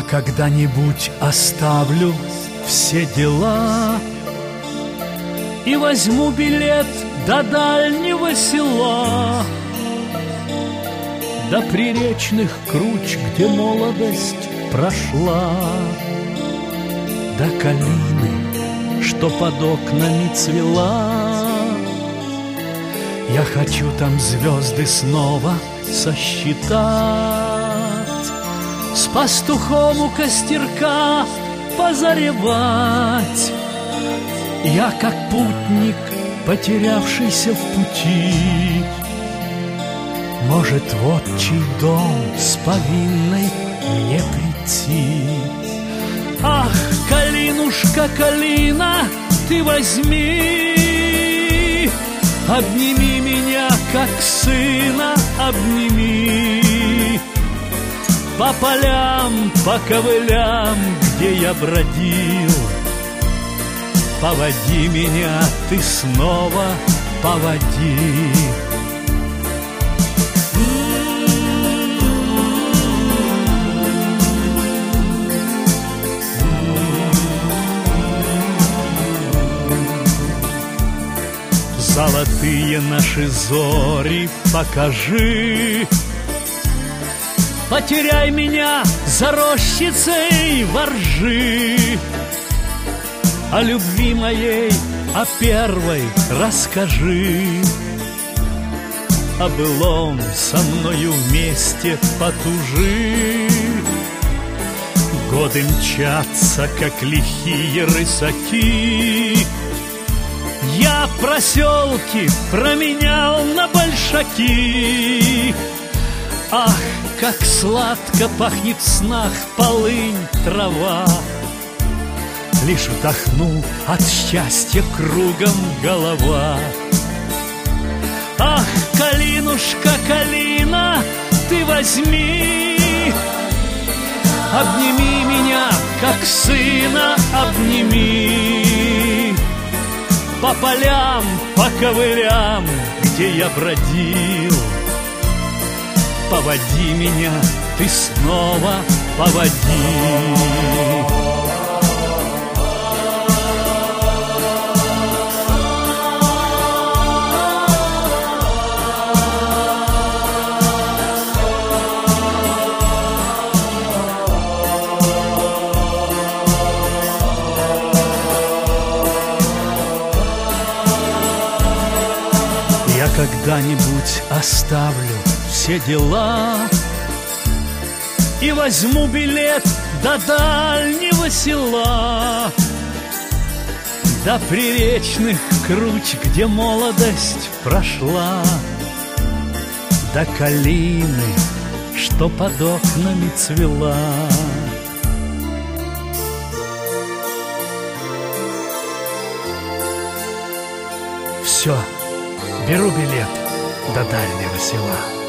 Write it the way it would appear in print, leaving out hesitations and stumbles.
когда-нибудь оставлю все дела и возьму билет до дальнего села, до приречных круч, где молодость прошла, до калины, что под окнами цвела. Я хочу там звезды снова сосчитать, с пастухом у костерка позаревать. Я, как путник, потерявшийся в пути, может, в отчий дом с повинной мне прийти. Ах, калинушка, калина, ты возьми, обними меня, как сына, обними. По полям, по ковылям, где я бродил, поводи меня, ты снова поводи. Золотые наши зори покажи, потеряй меня за рощицей воржи. О любви моей, о первой расскажи, о былом со мною вместе потужи. Годы мчатся, как лихие рысаки, я проселки променял на большаки. Ах, как сладко пахнет в снах полынь, трава. Лишь вдохну, от счастья кругом голова. Ах, калинушка, калина, ты возьми, обними меня, как сына, обними. По полям, по ковылям, где я бродил, поводи меня, ты снова поводи. Я когда-нибудь оставлю все дела и возьму билет до дальнего села, до приречных круч, где молодость прошла, до калины, что под окнами цвела. Все. Беру билет до дальнего села.